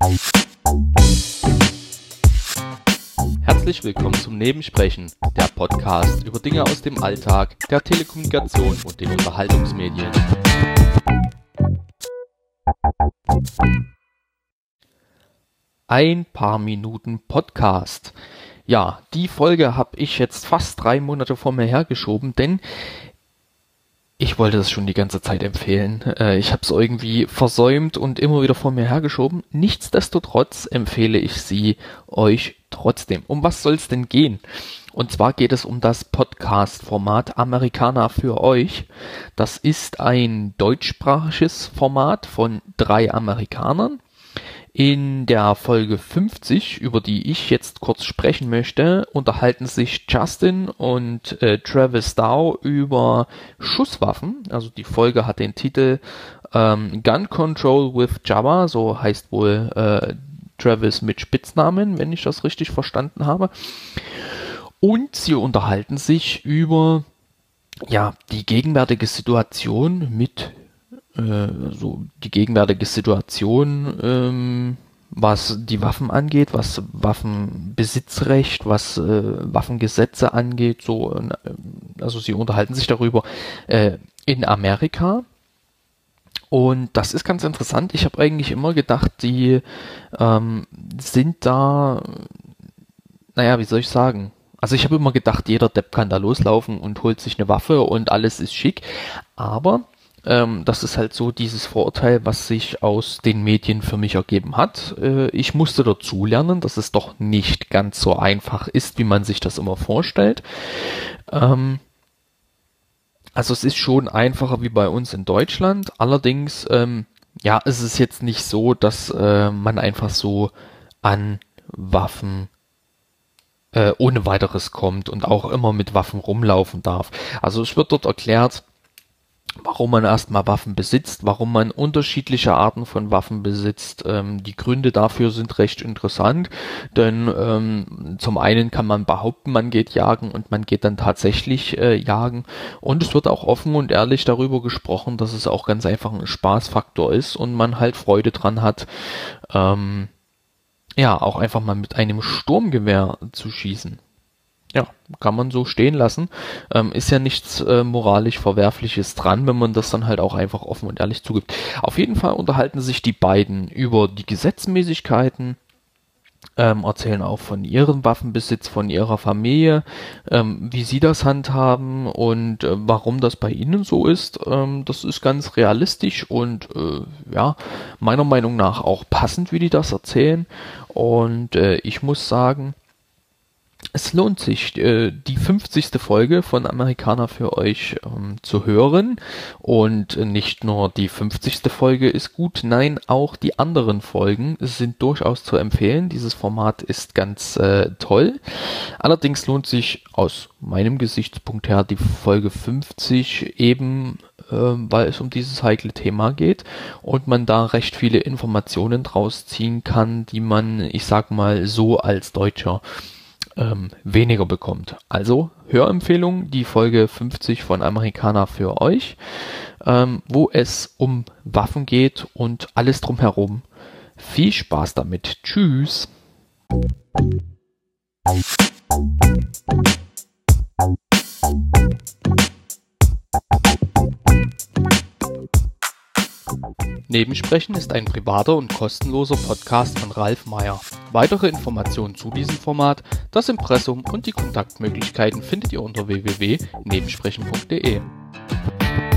Herzlich willkommen zum Nebensprechen, der Podcast über Dinge aus dem Alltag, der Telekommunikation und den Unterhaltungsmedien. Ein paar Minuten Podcast. Ja, die Folge habe ich jetzt fast 3 Monate vor mir hergeschoben, denn ich wollte das schon die ganze Zeit empfehlen. Ich habe es irgendwie versäumt und immer wieder vor mir hergeschoben. Nichtsdestotrotz empfehle ich sie euch trotzdem. Um was soll es denn gehen? Und zwar geht es um das Podcast-Format Amerikaner für euch. Das ist ein deutschsprachiges Format von 3 Amerikanern. In der Folge 50, über die ich jetzt kurz sprechen möchte, unterhalten sich Justin und Travis Dow über Schusswaffen. Also die Folge hat den Titel Gun Control with Jabba, so heißt wohl Travis mit Spitznamen, wenn ich das richtig verstanden habe. Und sie unterhalten sich über die gegenwärtige Situation was die Waffen angeht, was Waffenbesitzrecht, was Waffengesetze angeht, also sie unterhalten sich darüber in Amerika. Und das ist ganz interessant. Ich habe eigentlich immer gedacht, die sind da, wie soll ich sagen? Also ich habe immer gedacht, jeder Depp kann da loslaufen und holt sich eine Waffe und alles ist schick. Aber das ist halt so dieses Vorurteil, was sich aus den Medien für mich ergeben hat. Ich musste dazu lernen, dass es doch nicht ganz so einfach ist, wie man sich das immer vorstellt. Also es ist schon einfacher wie bei uns in Deutschland. Allerdings, es ist jetzt nicht so, dass man einfach so an Waffen ohne weiteres kommt und auch immer mit Waffen rumlaufen darf. Also es wird dort erklärt, warum man erstmal Waffen besitzt, warum man unterschiedliche Arten von Waffen besitzt. Die Gründe dafür sind recht interessant, denn zum einen kann man behaupten, man geht jagen und man geht dann tatsächlich jagen. Und es wird auch offen und ehrlich darüber gesprochen, dass es auch ganz einfach ein Spaßfaktor ist und man halt Freude dran hat, auch einfach mal mit einem Sturmgewehr zu schießen. Ja, kann man so stehen lassen. Ist ja nichts moralisch Verwerfliches dran, wenn man das dann halt auch einfach offen und ehrlich zugibt. Auf jeden Fall unterhalten sich die beiden über die Gesetzmäßigkeiten, erzählen auch von ihrem Waffenbesitz, von ihrer Familie, wie sie das handhaben und warum das bei ihnen so ist. Das ist ganz realistisch und meiner Meinung nach auch passend, wie die das erzählen. Und ich muss sagen, es lohnt sich, die 50. Folge von Amerikaner für euch zu hören. Und nicht nur die 50. Folge ist gut, nein, auch die anderen Folgen sind durchaus zu empfehlen. Dieses Format ist ganz toll. Allerdings lohnt sich aus meinem Gesichtspunkt her die Folge 50 eben, weil es um dieses heikle Thema geht und man da recht viele Informationen draus ziehen kann, die man, ich sag mal, so als Deutscher weniger bekommt. Also Hörempfehlung, die Folge 50 von Amerikaner für euch, wo es um Waffen geht und alles drumherum. Viel Spaß damit. Tschüss. Nebensprechen ist ein privater und kostenloser Podcast von Ralf Meyer. Weitere Informationen zu diesem Format, das Impressum und die Kontaktmöglichkeiten findet ihr unter www.nebensprechen.de.